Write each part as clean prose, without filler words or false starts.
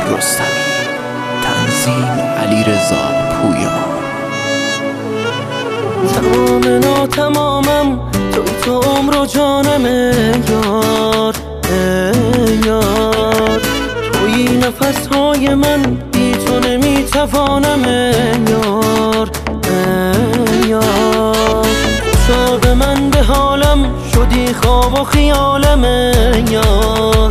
رستمی. تنظیم علیرضا پویا. تمام ناتمامم توی تو عمر و جانم یار، یار توی نفسهای من، بی تو نمیتوانم یار، یار خوشا به من به حالم، شدی خواب و خیالم یار،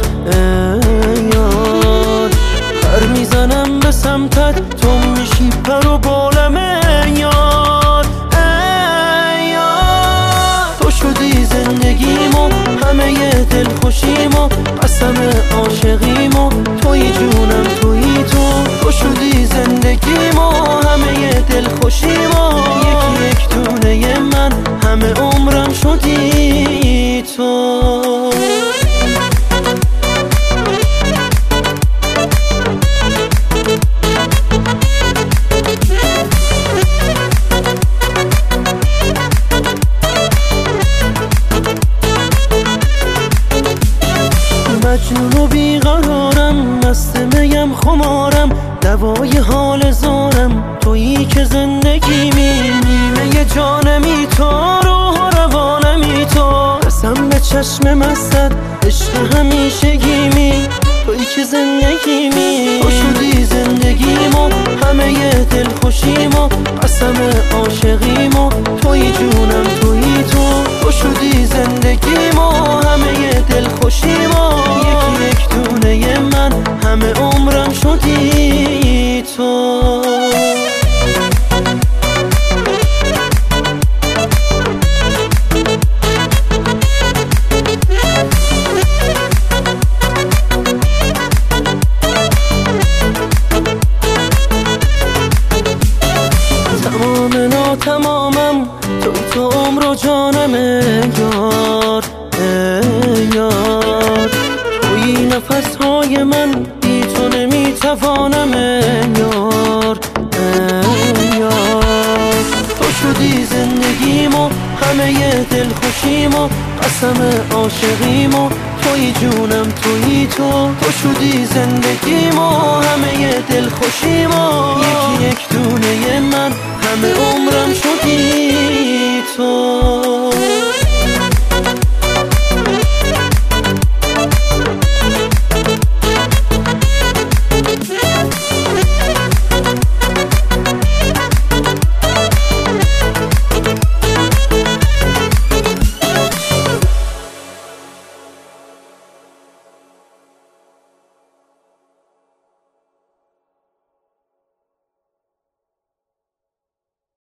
یار پر میزنم به سمتت، تو میشی پر و بالم یار، تو شدی زندگیمو، همه دل خوشیمو، قسم عاشقیمو، توی جونم توی تو شدی زندگیمو، همه دل خوشیمو، یکی یک دونه من، همه عمرم شدی تو. مجنون و بیقرارم، مست میم خمارم، دوای حال زارم، تویی که زندگیمی، نیمه جانمی، تو روح و روانمی، تو قسم به چشم مستت، عشق همیشگیمی، تویی که زندگیمی، تو شدی زندگیمو، همه دل خوشیمو، قسم عاشقیمو، تویی جونم تویی تو شدی زندگیمو، همه دل خوشیمو، یکی یک دونه من، همه عمرم شدی تو. تمام ناتمامم توی تو عمر و جانم یار، یار توی نفسهای من، بی تو نمیتوانم یار، یار تو شدی زندگیمو، همه دل خوشیمو، قسم عاشقیمو، توی جونم توی تو شدی زندگیمو، همه دل خوشیمو، یکی یک دونه من، همه عمرم شدی تو.